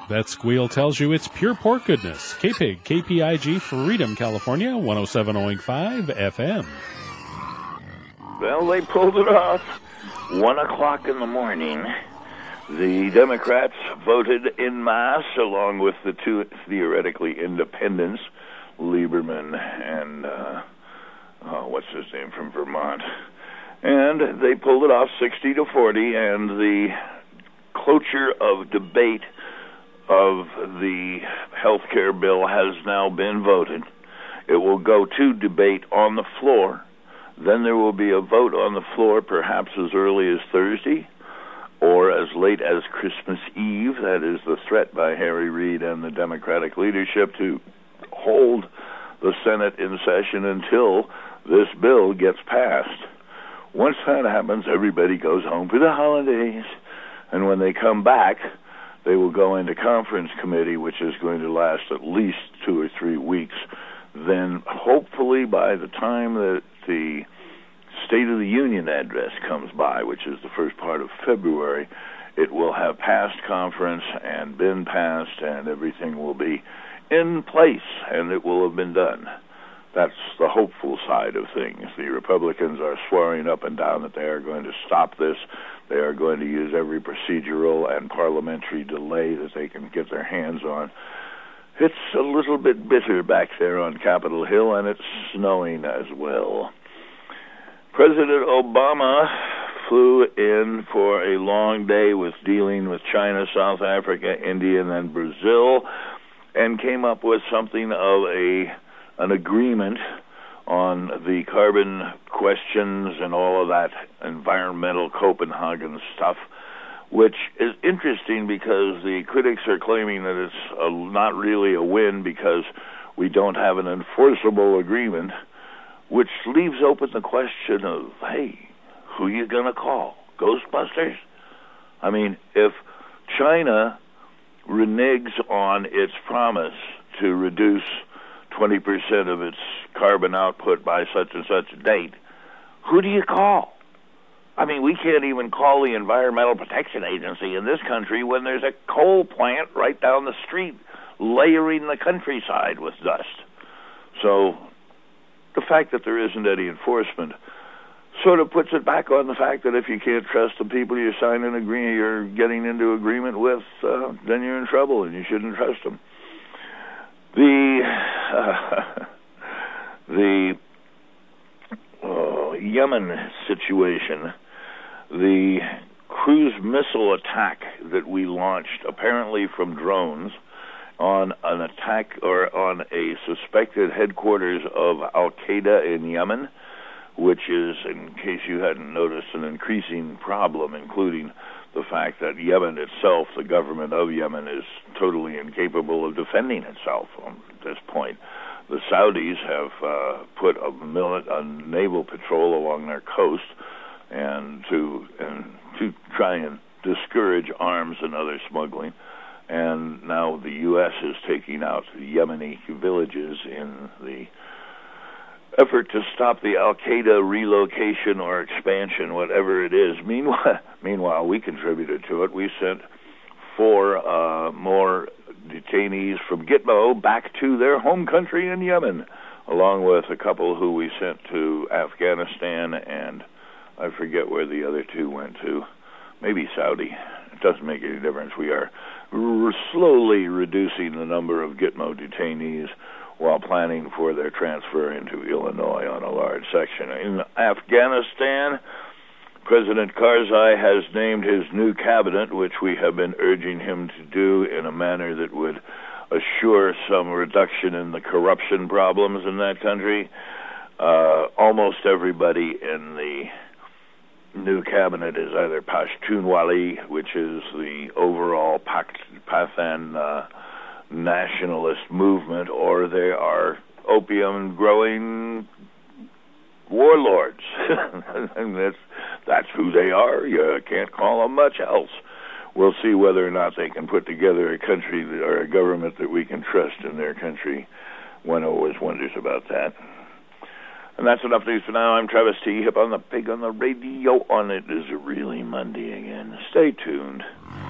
That squeal tells you it's pure pork goodness. K-Pig, KPIG, Freedom, California, 107.5 FM. Well, they pulled it off. 1 o'clock in the morning, the Democrats voted en masse, along with the two theoretically independents, Lieberman and, what's his name, from Vermont. And they pulled it off 60-40, and the cloture of debate of the health care bill has now been voted. It will go to debate on the floor. Then there will be a vote on the floor perhaps as early as Thursday or as late as Christmas Eve. That is the threat by Harry Reid and the Democratic leadership to hold the Senate in session until this bill gets passed. Once that happens, everybody goes home for the holidays. And when they come back, they will go into conference committee, which is going to last at least 2 or 3 weeks. Then, hopefully, by the time that the State of the Union address comes by, which is the first part of February, it will have passed conference and been passed, and everything will be in place, and it will have been done. That's the hopeful side of things. The Republicans are swearing up and down that they are going to stop this. They are going to use every procedural and parliamentary delay that they can get their hands on. It's a little bit bitter back there on Capitol Hill, and it's snowing as well. President Obama flew in for a long day with dealing with China, South Africa, India, and then Brazil, and came up with something of an agreement on the carbon questions and all of that environmental Copenhagen stuff, which is interesting because the critics are claiming that it's not really a win because we don't have an enforceable agreement, which leaves open the question of, hey, who are you going to call? Ghostbusters? I mean, if China reneges on its promise to reduce 20% of its carbon output by such and such a date, who do you call? I mean, we can't even call the Environmental Protection Agency in this country when there's a coal plant right down the street layering the countryside with dust. So the fact that there isn't any enforcement sort of puts it back on the fact that if you can't trust the people you're getting into agreement with, then you're in trouble and you shouldn't trust them. The Yemen situation, the cruise missile attack that we launched, apparently from drones, on an attack or on a suspected headquarters of Al-Qaeda in Yemen, which is, in case you hadn't noticed, an increasing problem, including the fact that Yemen itself, the government of Yemen, is totally incapable of defending itself at this point. The Saudis have put a naval patrol along their coast and to try and discourage arms and other smuggling. And now the U.S. is taking out Yemeni villages in the effort to stop the Al-Qaeda relocation or expansion, whatever it is. Meanwhile, we contributed to it. We sent 4 more detainees from Gitmo back to their home country in Yemen, along with a couple who we sent to Afghanistan, and I forget where the other 2 went to. Maybe Saudi. It doesn't make any difference. We are slowly reducing the number of Gitmo detainees while planning for their transfer into Illinois on a large section. In Afghanistan, President Karzai has named his new cabinet, which we have been urging him to do in a manner that would assure some reduction in the corruption problems in that country. Almost everybody in the new cabinet is either Pashtunwali, which is the overall Pathan nationalist movement, or they are opium-growing warlords. And that's who they are. You can't call them much else. We'll see whether or not they can put together a country or a government that we can trust in their country. One always wonders about that. And that's enough news for now. I'm Travis T. Hip on the Pig on the Radio. On It Is Really Monday again. Stay tuned.